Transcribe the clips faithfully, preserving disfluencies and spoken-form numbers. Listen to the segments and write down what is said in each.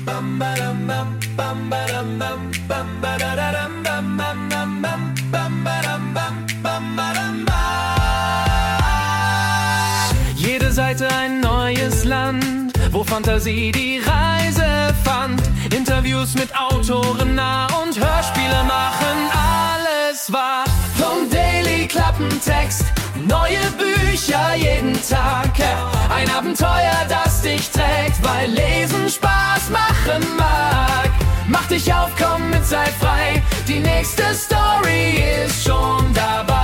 Jede Seite ein neues Land, wo Fantasie die Reise fand. Interviews mit Autoren nah und Hörspiele machen alles wahr. Vom Daily Klappentext, neue Bücher jeden Tag. Ein Abenteuer, das dich trägt, weil Lesen Spaß machen mag. Mach dich auf, komm mit, sei frei, die nächste Story ist schon dabei.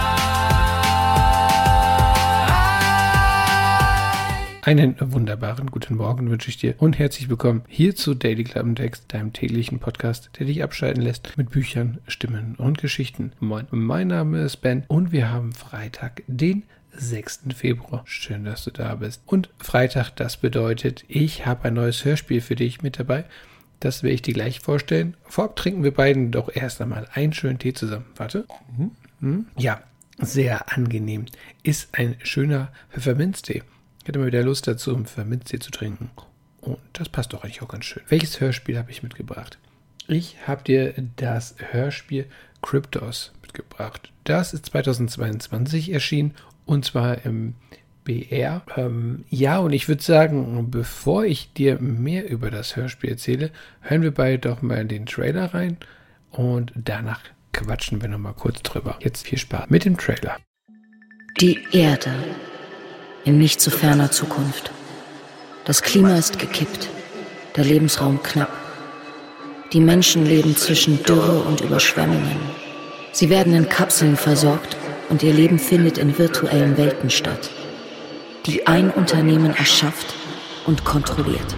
Einen wunderbaren guten Morgen wünsche ich dir und herzlich willkommen hier zu Daily Klappentext, deinem täglichen Podcast, der dich abschalten lässt mit Büchern, Stimmen und Geschichten. Moin, mein Name ist Ben und wir haben Freitag, den sechsten Februar. Schön, dass du da bist. Und Freitag, das bedeutet, ich habe ein neues Hörspiel für dich mit dabei. Das werde ich dir gleich vorstellen. Vorab trinken wir beiden doch erst einmal einen schönen Tee zusammen. Warte. Mhm. Mhm. Ja, sehr angenehm. Ist ein schöner Pfefferminztee. Ich hatte mal wieder Lust dazu, einen Pfefferminztee zu trinken. Und das passt doch eigentlich auch ganz schön. Welches Hörspiel habe ich mitgebracht? Ich habe dir das Hörspiel Kryptos mitgebracht. Das ist zweitausendzweiundzwanzig erschienen und zwar im B R. Ähm, ja, und ich würde sagen, bevor ich dir mehr über das Hörspiel erzähle, hören wir beide doch mal in den Trailer rein und danach quatschen wir nochmal kurz drüber. Jetzt viel Spaß mit dem Trailer. Die Erde. In nicht zu ferner Zukunft. Das Klima ist gekippt, der Lebensraum knapp. Die Menschen leben zwischen Dürre und Überschwemmungen. Sie werden in Kapseln versorgt und ihr Leben findet in virtuellen Welten statt, die ein Unternehmen erschafft und kontrolliert.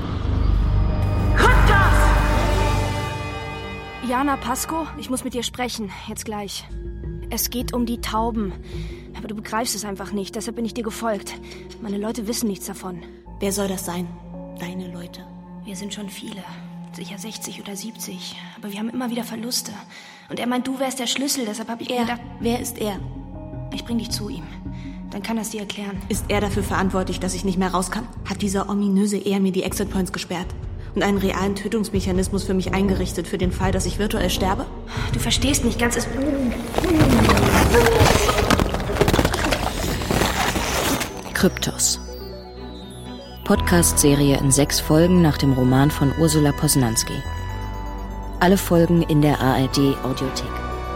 Jana Pasco, ich muss mit dir sprechen, jetzt gleich. Es geht um die Tauben. Aber du begreifst es einfach nicht, deshalb bin ich dir gefolgt. Meine Leute wissen nichts davon. Wer soll das sein? Deine Leute? Wir sind schon viele. Sicher sechzig oder siebzig. Aber wir haben immer wieder Verluste. Und er meint, du wärst der Schlüssel, deshalb habe ich er. gedacht... Wer ist er? Ich bring dich zu ihm. Dann kann er es dir erklären. Ist er dafür verantwortlich, dass ich nicht mehr raus kann? Hat dieser ominöse Er mir die Exit Points gesperrt? Und einen realen Tötungsmechanismus für mich eingerichtet, für den Fall, dass ich virtuell sterbe? Du verstehst nicht ganz... Es Kryptos. Podcast-Serie in sechs Folgen nach dem Roman von Ursula Posnanski. Alle Folgen in der A R D-Audiothek.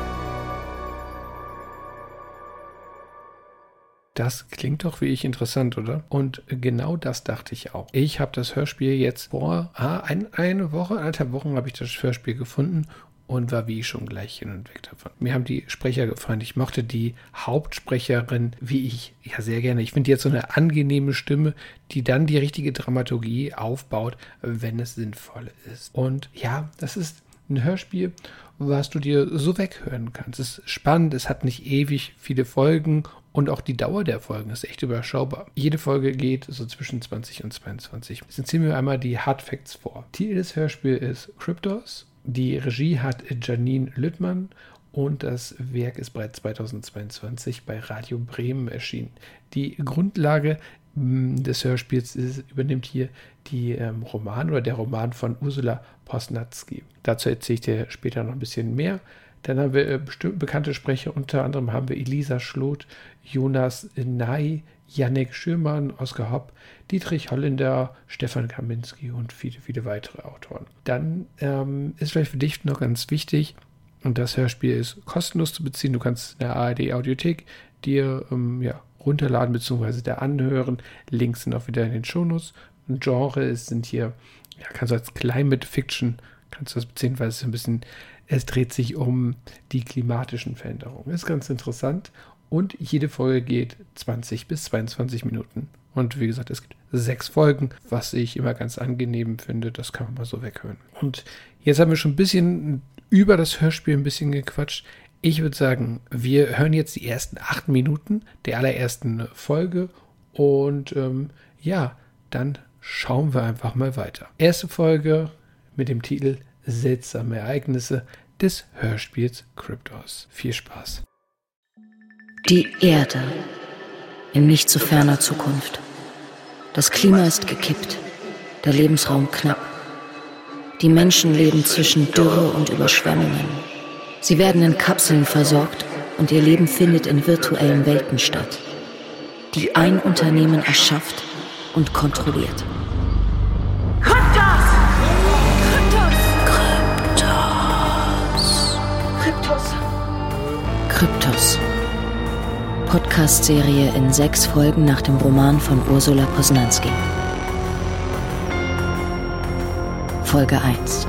Das klingt doch wie ich interessant, oder? Und genau das dachte ich auch. Ich habe das Hörspiel jetzt vor ah, ein, eine Woche, anderthalb Wochen habe ich das Hörspiel gefunden und war wie schon gleich hin und weg davon. Mir haben die Sprecher gefallen. Ich mochte die Hauptsprecherin, wie ich, ja sehr gerne. Ich finde die jetzt so eine angenehme Stimme, die dann die richtige Dramaturgie aufbaut, wenn es sinnvoll ist. Und ja, das ist ein Hörspiel, was du dir so weghören kannst. Es ist spannend, es hat nicht ewig viele Folgen und auch die Dauer der Folgen ist echt überschaubar. Jede Folge geht so zwischen zwanzig und zweiundzwanzig. Jetzt ziehen wir einmal die Hard Facts vor. Titel des Hörspiels ist Kryptos. Die Regie hat Janine Lüttmann und das Werk ist bereits zweitausendzweiundzwanzig bei Radio Bremen erschienen. Die Grundlage mh, des Hörspiels ist, übernimmt hier die ähm, Roman oder der Roman von Ursula Posnanski. Dazu erzähle ich dir später noch ein bisschen mehr. Dann haben wir äh, bestimmt bekannte Sprecher, unter anderem haben wir Elisa Schloth, Jonas Ney, Jannik Schürmann, Oskar Hopp, Dietrich Holländer, Stefan Kaminski und viele, viele weitere Autoren. Dann ähm, ist vielleicht für dich noch ganz wichtig, und das Hörspiel ist kostenlos zu beziehen. Du kannst in der A R D-Audiothek dir ähm, ja, runterladen bzw. da anhören. Links sind auch wieder in den Shownotes. Und Genre sind hier, ja, kannst du als Climate Fiction, kannst du das beziehen, weil es ein bisschen, es dreht sich um die klimatischen Veränderungen. Ist ganz interessant. Und jede Folge geht zwanzig bis zweiundzwanzig Minuten. Und wie gesagt, es gibt sechs Folgen, was ich immer ganz angenehm finde. Das kann man mal so weghören. Und jetzt haben wir schon ein bisschen über das Hörspiel ein bisschen gequatscht. Ich würde sagen, wir hören jetzt die ersten acht Minuten der allerersten Folge. Und ähm, ja, dann schauen wir einfach mal weiter. Erste Folge mit dem Titel Seltsame Ereignisse des Hörspiels Kryptos. Viel Spaß. Die Erde. In nicht zu ferner Zukunft. Das Klima ist gekippt, der Lebensraum knapp. Die Menschen leben zwischen Dürre und Überschwemmungen. Sie werden in Kapseln versorgt und ihr Leben findet in virtuellen Welten statt, die ein Unternehmen erschafft und kontrolliert. Kryptos! Kryptos! Kryptos! Kryptos. Podcast-Serie in sechs Folgen nach dem Roman von Ursula Posnanski. Folge eins.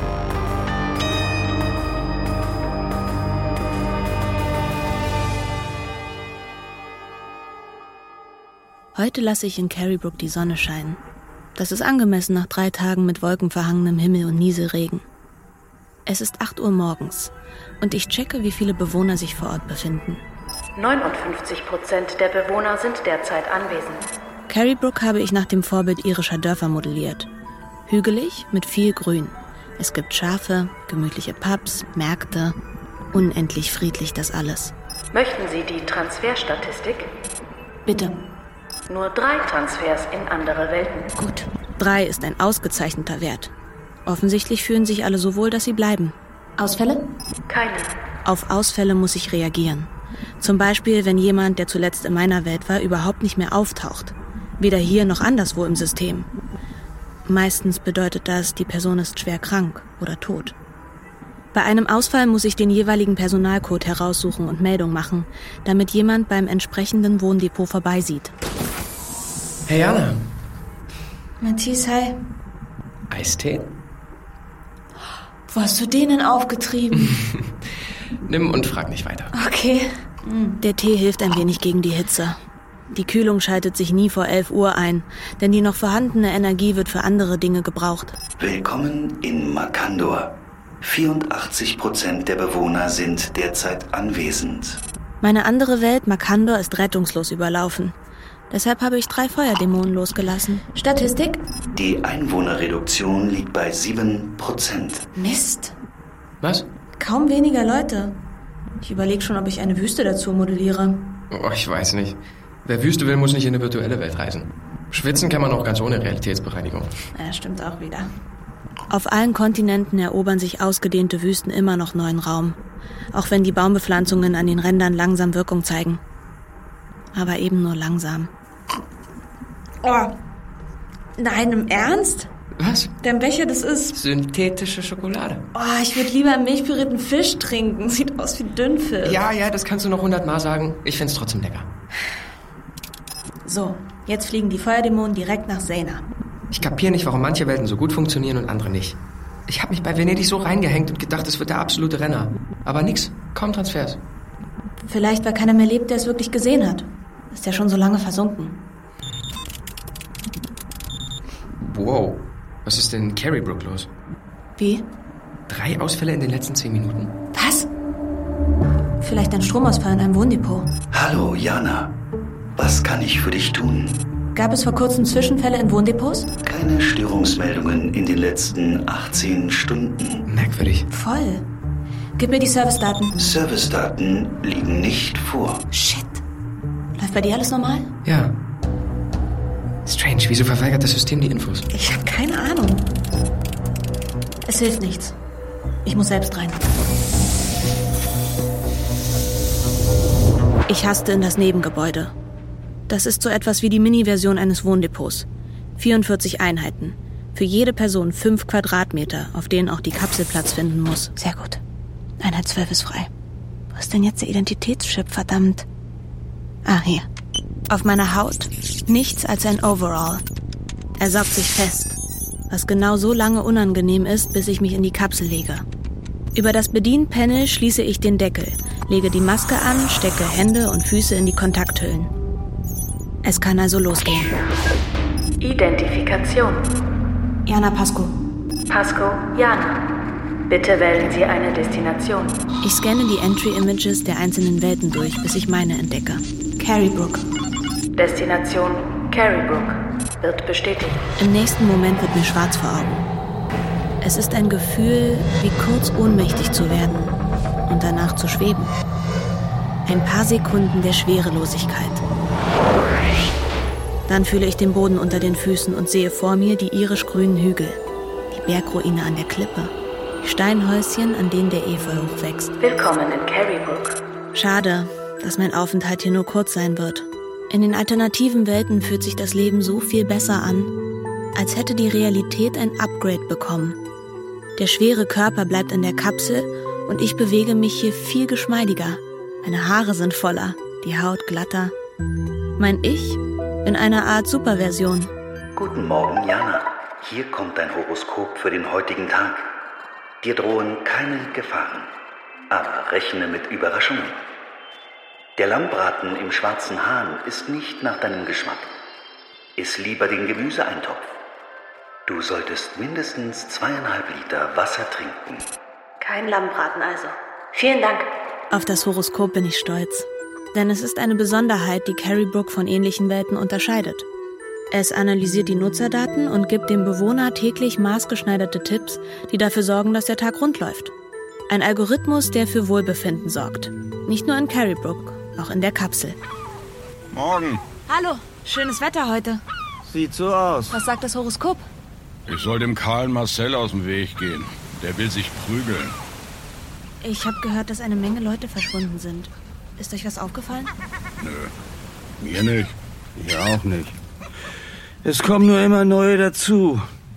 Heute lasse ich in Carrybrook die Sonne scheinen. Das ist angemessen nach drei Tagen mit wolkenverhangenem Himmel und Nieselregen. Es ist acht Uhr morgens und ich checke, wie viele Bewohner sich vor Ort befinden. neunundfünfzig Prozent der Bewohner sind derzeit anwesend. Carrybrook habe ich nach dem Vorbild irischer Dörfer modelliert. Hügelig mit viel Grün. Es gibt Schafe, gemütliche Pubs, Märkte. Unendlich friedlich das alles. Möchten Sie die Transferstatistik? Bitte. Nur drei Transfers in andere Welten. Gut. Drei ist ein ausgezeichneter Wert. Offensichtlich fühlen sich alle so wohl, dass sie bleiben. Ausfälle? Keine. Auf Ausfälle muss ich reagieren. Zum Beispiel, wenn jemand, der zuletzt in meiner Welt war, überhaupt nicht mehr auftaucht. Weder hier noch anderswo im System. Meistens bedeutet das, die Person ist schwer krank oder tot. Bei einem Ausfall muss ich den jeweiligen Personalcode heraussuchen und Meldung machen, damit jemand beim entsprechenden Wohndepot vorbeisieht. Hey Jana. Matthias, hi. Eistee? Wo hast du den denn aufgetrieben? Nimm und frag nicht weiter. Okay. Der Tee hilft ein wenig gegen die Hitze. Die Kühlung schaltet sich nie vor elf Uhr ein, denn die noch vorhandene Energie wird für andere Dinge gebraucht. Willkommen in Makandor. vierundachtzig Prozent der Bewohner sind derzeit anwesend. Meine andere Welt, Makandor, ist rettungslos überlaufen. Deshalb habe ich drei Feuerdämonen losgelassen. Statistik? Die Einwohnerreduktion liegt bei sieben Prozent. Mist. Was? Kaum weniger Leute. Ich überlege schon, ob ich eine Wüste dazu modelliere. Oh, ich weiß nicht. Wer Wüste will, muss nicht in eine virtuelle Welt reisen. Schwitzen kann man auch ganz ohne Realitätsbereinigung. Ja, stimmt auch wieder. Auf allen Kontinenten erobern sich ausgedehnte Wüsten immer noch neuen Raum. Auch wenn die Baumbepflanzungen an den Rändern langsam Wirkung zeigen. Aber eben nur langsam. Oh. Nein, im Ernst? Was? Der Becher, das ist... Synthetische Schokolade. Oh, ich würde lieber milchpürierten Fisch trinken. Sieht aus wie Dünnpfiff. Ja, ja, das kannst du noch hundertmal sagen. Ich find's trotzdem lecker. So, jetzt fliegen die Feuerdämonen direkt nach Zena. Ich kapiere nicht, warum manche Welten so gut funktionieren und andere nicht. Ich habe mich bei Venedig so reingehängt und gedacht, es wird der absolute Renner. Aber nix, kaum Transfers. Vielleicht, weil keiner mehr lebt, der es wirklich gesehen hat. Ist ja schon so lange versunken. Wow, was ist denn in Carrybrook los? Wie? Drei Ausfälle in den letzten zehn Minuten? Was? Vielleicht ein Stromausfall in einem Wohndepot. Hallo, Jana. Was kann ich für dich tun? Gab es vor kurzem Zwischenfälle in Wohndepots? Keine Störungsmeldungen in den letzten achtzehn Stunden. Merkwürdig. Voll. Gib mir die Servicedaten. Servicedaten liegen nicht vor. Shit. Läuft bei dir alles normal? Ja. Strange, wieso verweigert das System die Infos? Ich habe keine Ahnung. Es hilft nichts. Ich muss selbst rein. Ich haste in das Nebengebäude. Das ist so etwas wie die Mini-Version eines Wohndepots. vierundvierzig Einheiten. Für jede Person fünf Quadratmeter, auf denen auch die Kapsel Platz finden muss. Sehr gut. Einheit zwölf ist frei. Wo ist denn jetzt der Identitätschip, verdammt? Ah, hier. Auf meiner Haut nichts als ein Overall. Er saugt sich fest, was genau so lange unangenehm ist, bis ich mich in die Kapsel lege. Über das Bedienpanel schließe ich den Deckel, lege die Maske an, stecke Hände und Füße in die Kontakthüllen. Es kann also losgehen. Identifikation. Jana Pasco. Pasco, Jana. Bitte wählen Sie eine Destination. Ich scanne die Entry-Images der einzelnen Welten durch, bis ich meine entdecke. Carrybrook. Destination Carrybrook. Wird bestätigt. Im nächsten Moment wird mir schwarz vor Augen. Es ist ein Gefühl, wie kurz ohnmächtig zu werden und danach zu schweben. Ein paar Sekunden der Schwerelosigkeit. Dann fühle ich den Boden unter den Füßen und sehe vor mir die irisch-grünen Hügel. Die Bergruine an der Klippe. Die Steinhäuschen, an denen der Efeu hochwächst. Willkommen in Carrybrook. Schade, dass mein Aufenthalt hier nur kurz sein wird. In den alternativen Welten fühlt sich das Leben so viel besser an, als hätte die Realität ein Upgrade bekommen. Der schwere Körper bleibt in der Kapsel und ich bewege mich hier viel geschmeidiger. Meine Haare sind voller, die Haut glatter. Mein Ich in einer Art Superversion. Guten Morgen, Jana. Hier kommt dein Horoskop für den heutigen Tag. Dir drohen keine Gefahren, aber rechne mit Überraschungen. Der Lammbraten im schwarzen Hahn ist nicht nach deinem Geschmack. Iss lieber den Gemüseeintopf. Du solltest mindestens zweieinhalb Liter Wasser trinken. Kein Lammbraten also. Vielen Dank. Auf das Horoskop bin ich stolz. Denn es ist eine Besonderheit, die Carrybrook von ähnlichen Welten unterscheidet. Es analysiert die Nutzerdaten und gibt dem Bewohner täglich maßgeschneiderte Tipps, die dafür sorgen, dass der Tag rund läuft. Ein Algorithmus, der für Wohlbefinden sorgt. Nicht nur in Carrybrook, auch in der Kapsel. Morgen. Hallo, schönes Wetter heute. Sieht so aus. Was sagt das Horoskop? Ich soll dem kahlen Marcel aus dem Weg gehen. Der will sich prügeln. Ich habe gehört, dass eine Menge Leute verschwunden sind. Ist euch was aufgefallen? Nö, mir nicht. Mir auch nicht. Es kommen nur immer neue dazu.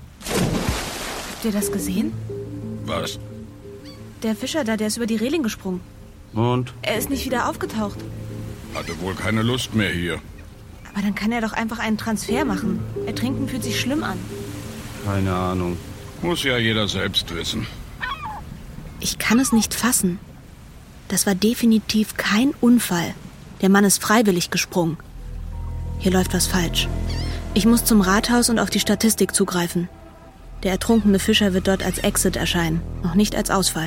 Habt ihr das gesehen? Was? Der Fischer da, der ist über die Reling gesprungen. Und? Er ist nicht wieder aufgetaucht. Hatte wohl keine Lust mehr hier. Aber dann kann er doch einfach einen Transfer machen. Ertrinken fühlt sich schlimm an. Keine Ahnung. Muss ja jeder selbst wissen. Ich kann es nicht fassen. Das war definitiv kein Unfall. Der Mann ist freiwillig gesprungen. Hier läuft was falsch. Ich muss zum Rathaus und auf die Statistik zugreifen. Der ertrunkene Fischer wird dort als Exit erscheinen, noch nicht als Ausfall.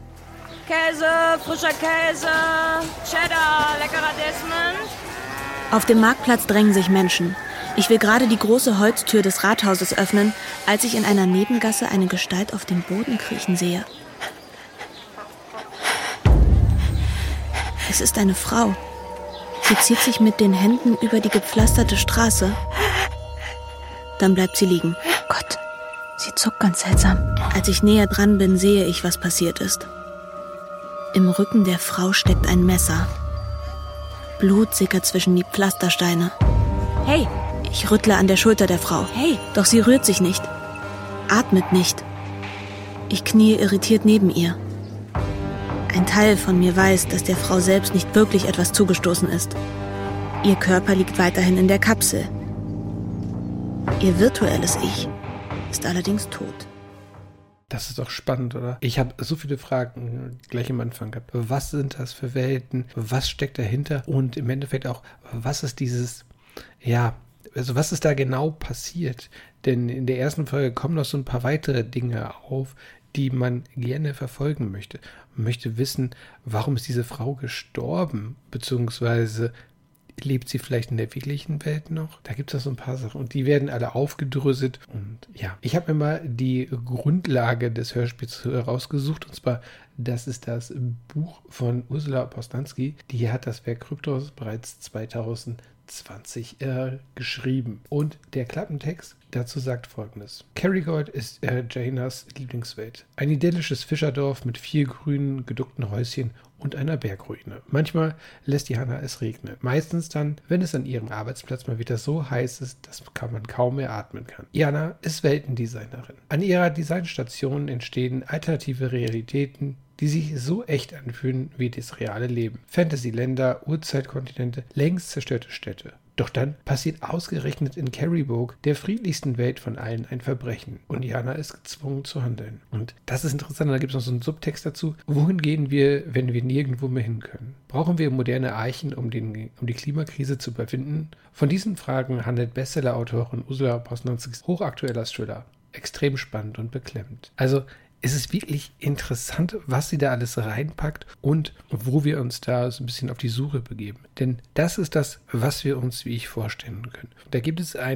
Käse, frischer Käse, Cheddar, leckerer Desmond. Auf dem Marktplatz drängen sich Menschen. Ich will gerade die große Holztür des Rathauses öffnen, als ich in einer Nebengasse eine Gestalt auf den Boden kriechen sehe. Es ist eine Frau. Sie zieht sich mit den Händen über die gepflasterte Straße. Dann bleibt sie liegen. Gott, sie zuckt ganz seltsam. Als ich näher dran bin, sehe ich, was passiert ist. Im Rücken der Frau steckt ein Messer. Blut sickert zwischen die Pflastersteine. Hey! Ich rüttle an der Schulter der Frau. Hey! Doch sie rührt sich nicht. Atmet nicht. Ich knie irritiert neben ihr. Ein Teil von mir weiß, dass der Frau selbst nicht wirklich etwas zugestoßen ist. Ihr Körper liegt weiterhin in der Kapsel. Ihr virtuelles Ich ist allerdings tot. Das ist doch spannend, oder? Ich habe so viele Fragen gleich am Anfang gehabt. Was sind das für Welten? Was steckt dahinter? Und im Endeffekt auch, was ist dieses, ja, also was ist da genau passiert? Denn in der ersten Folge kommen noch so ein paar weitere Dinge auf, die man gerne verfolgen möchte. Man möchte wissen, warum ist diese Frau gestorben? Beziehungsweise lebt sie vielleicht in der wirklichen Welt noch? Da gibt es so ein paar Sachen und die werden alle aufgedröselt. Und ja, ich habe mir mal die Grundlage des Hörspiels rausgesucht und zwar, das ist das Buch von Ursula Postanski. Die hat das Werk Kryptos bereits zweitausendzwanzig äh, geschrieben. Und der Klappentext dazu sagt Folgendes. Carrygold ist äh, Janas Lieblingswelt. Ein idyllisches Fischerdorf mit vier grünen, geduckten Häuschen und einer Bergruine. Manchmal lässt Jana es regnen. Meistens dann, wenn es an ihrem Arbeitsplatz mal wieder so heiß ist, dass man kaum mehr atmen kann. Jana ist Weltendesignerin. An ihrer Designstation entstehen alternative Realitäten, die sich so echt anfühlen wie das reale Leben. Fantasy-Länder, Urzeitkontinente, längst zerstörte Städte. Doch dann passiert ausgerechnet in Carrybrook, der friedlichsten Welt von allen, ein Verbrechen. Und Jana ist gezwungen zu handeln. Und das ist interessant, da gibt es noch so einen Subtext dazu. Wohin gehen wir, wenn wir nirgendwo mehr hin können? Brauchen wir moderne Eichen, um, den, um die Klimakrise zu überwinden? Von diesen Fragen handelt Bestseller-Autorin Ursula Postanskis hochaktueller Thriller. Extrem spannend und beklemmend. Also, es ist wirklich interessant, was sie da alles reinpackt und wo wir uns da so ein bisschen auf die Suche begeben. Denn das ist das, was wir uns wie ich vorstellen können. Da gibt es eine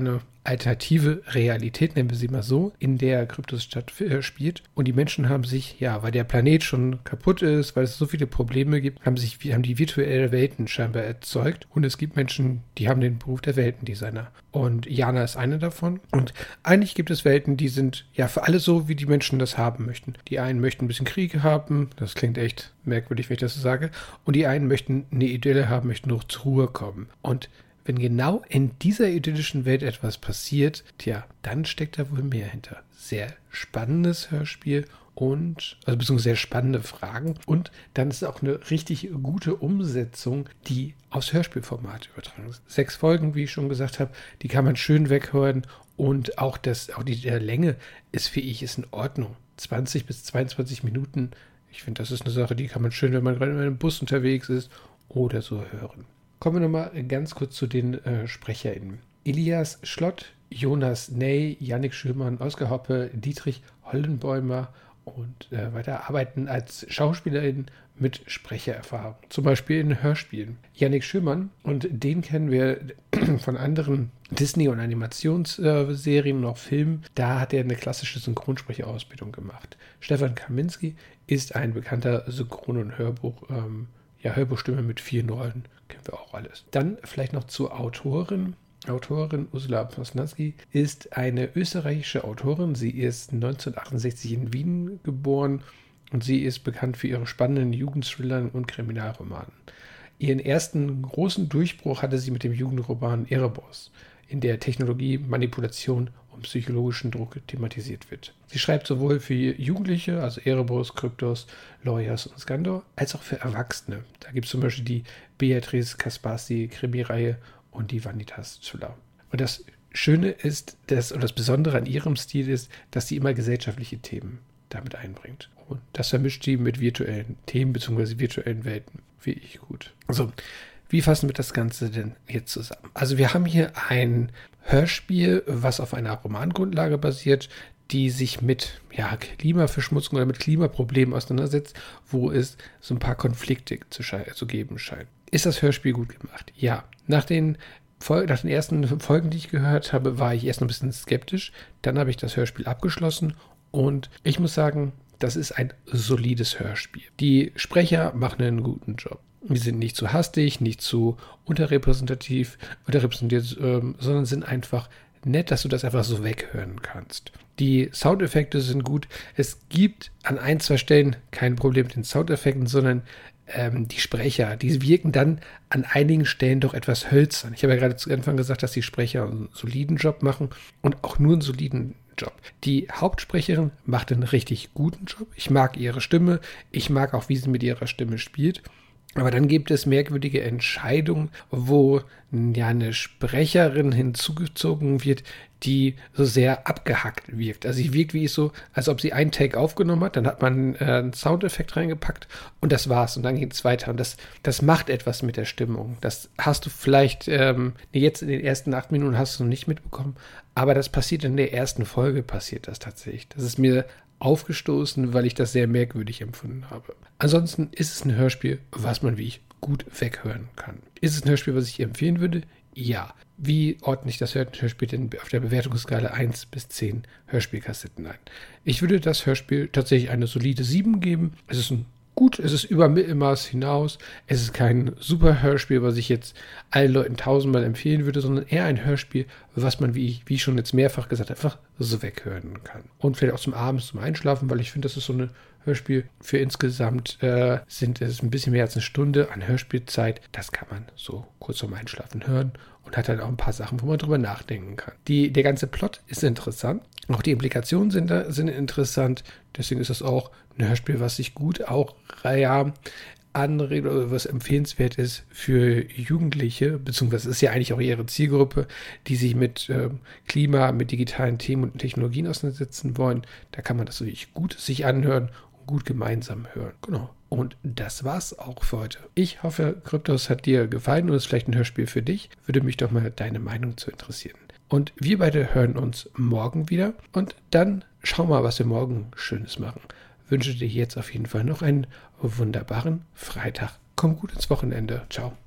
alternative Realität, nennen wir sie mal so, in der Kryptos stattspielt. Und die Menschen haben sich, ja, weil der Planet schon kaputt ist, weil es so viele Probleme gibt, haben sich, haben die virtuelle Welten scheinbar erzeugt. Und es gibt Menschen, die haben den Beruf der Weltendesigner. Und Jana ist eine davon. Und eigentlich gibt es Welten, die sind ja für alle so, wie die Menschen das haben möchten. Die einen möchten ein bisschen Krieg haben, das klingt echt merkwürdig, wenn ich das so sage. Und die einen möchten eine Idylle haben, möchten noch zur Ruhe kommen. Und wenn genau in dieser idyllischen Welt etwas passiert, tja, dann steckt da wohl mehr hinter. Sehr spannendes Hörspiel und, also beziehungsweise sehr spannende Fragen. Und dann ist es auch eine richtig gute Umsetzung, die aufs Hörspielformat übertragen ist. Sechs Folgen, wie ich schon gesagt habe, die kann man schön weghören. Und auch, das, auch die der Länge ist, für ich, ist in Ordnung. zwanzig bis zweiundzwanzig Minuten. Ich finde, das ist eine Sache, die kann man schön, wenn man gerade in einem Bus unterwegs ist oder so hören. Kommen wir nochmal ganz kurz zu den äh, SprecherInnen. Elias Schlott, Jonas Ney, Jannik Schürmann, Oskar Hoppe, Dietrich Hollenbäumer und äh, weiter arbeiten als SchauspielerInnen mit Sprechererfahrung. Zum Beispiel in Hörspielen. Jannik Schürmann, und den kennen wir von anderen Disney- und Animationsserien und auch Filmen. Da hat er eine klassische Synchronsprecherausbildung gemacht. Stefan Kaminski ist ein bekannter Synchron- und Hörbuch, ähm, ja, Hörbuchstimme mit vielen Rollen. Kennen wir auch alles. Dann vielleicht noch zur Autorin. Autorin Ursula Posnanski ist eine österreichische Autorin. Sie ist neunzehnhundertachtundsechzig in Wien geboren und sie ist bekannt für ihre spannenden Jugendthrillern und Kriminalromanen. Ihren ersten großen Durchbruch hatte sie mit dem Jugendroman Erebos, in der Technologie, Manipulation und psychologischen Druck thematisiert wird. Sie schreibt sowohl für Jugendliche, also Erebos, Kryptos, Lawyers und Skandor, als auch für Erwachsene. Da gibt es zum Beispiel die Beatrice Kaspasi Krimireihe und die Vanitas Thriller. Und das Schöne ist, dass, und das Besondere an ihrem Stil ist, dass sie immer gesellschaftliche Themen damit einbringt. Und das vermischt sie mit virtuellen Themen bzw. virtuellen Welten. Finde ich gut. Also, wie fassen wir das Ganze denn jetzt zusammen? Also wir haben hier ein Hörspiel, was auf einer Romangrundlage basiert, die sich mit ja, Klimaverschmutzung oder mit Klimaproblemen auseinandersetzt, wo es so ein paar Konflikte zu, zu geben scheint. Ist das Hörspiel gut gemacht? Ja. Nach den, Fol- nach den ersten Folgen, die ich gehört habe, war ich erst noch ein bisschen skeptisch. Dann habe ich das Hörspiel abgeschlossen und ich muss sagen, das ist ein solides Hörspiel. Die Sprecher machen einen guten Job. Die sind nicht zu hastig, nicht zu unterrepräsentativ, unterrepräsentiert, ähm, sondern sind einfach nett, dass du das einfach so weghören kannst. Die Soundeffekte sind gut. Es gibt an ein, zwei Stellen kein Problem mit den Soundeffekten, sondern ähm, die Sprecher, die wirken dann an einigen Stellen doch etwas hölzern. Ich habe ja gerade zu Anfang gesagt, dass die Sprecher einen soliden Job machen und auch nur einen soliden Job. Die Hauptsprecherin macht einen richtig guten Job. Ich mag ihre Stimme. Ich mag auch, wie sie mit ihrer Stimme spielt. Aber dann gibt es merkwürdige Entscheidungen, wo ja eine Sprecherin hinzugezogen wird, die so sehr abgehackt wirkt. Also sie wirkt wie so, als ob sie einen Take aufgenommen hat, dann hat man äh, einen Soundeffekt reingepackt und das war's und dann geht es weiter. Und das, das macht etwas mit der Stimmung. Das hast du vielleicht, ähm, jetzt in den ersten acht Minuten hast du noch nicht mitbekommen, aber das passiert in der ersten Folge, passiert das tatsächlich. Das ist mir aufgestoßen, weil ich das sehr merkwürdig empfunden habe. Ansonsten ist es ein Hörspiel, was man wie ich gut weghören kann. Ist es ein Hörspiel, was ich empfehlen würde? Ja. Wie ordne ich das Hörspiel denn auf der Bewertungsskala eins bis zehn Hörspielkassetten ein? Ich würde das Hörspiel tatsächlich eine solide sieben geben. Es ist ein gut, es ist über Mittelmaß hinaus. Es ist kein super Hörspiel, was ich jetzt allen Leuten tausendmal empfehlen würde, sondern eher ein Hörspiel, was man, wie ich, wie ich schon jetzt mehrfach gesagt habe, einfach so weghören kann. Und vielleicht auch zum Abends, zum Einschlafen, weil ich finde, das ist so ein Hörspiel für insgesamt äh, sind es ein bisschen mehr als eine Stunde an Hörspielzeit. Das kann man so kurz vorm Einschlafen hören und hat dann auch ein paar Sachen, wo man drüber nachdenken kann. Die, der ganze Plot ist interessant. Auch die Implikationen sind, da, sind interessant. Deswegen ist das auch ein Hörspiel, was sich gut auch ja, anregt oder was empfehlenswert ist für Jugendliche, beziehungsweise ist ja eigentlich auch ihre Zielgruppe, die sich mit ähm, Klima, mit digitalen Themen und Technologien auseinandersetzen wollen. Da kann man das wirklich gut sich anhören und gut gemeinsam hören. Genau. Und das war's auch für heute. Ich hoffe, Kryptos hat dir gefallen und ist vielleicht ein Hörspiel für dich. Würde mich doch mal deine Meinung zu interessieren. Und wir beide hören uns morgen wieder und dann schau mal, was wir morgen Schönes machen. Wünsche dir jetzt auf jeden Fall noch einen wunderbaren Freitag. Komm gut ins Wochenende. Ciao.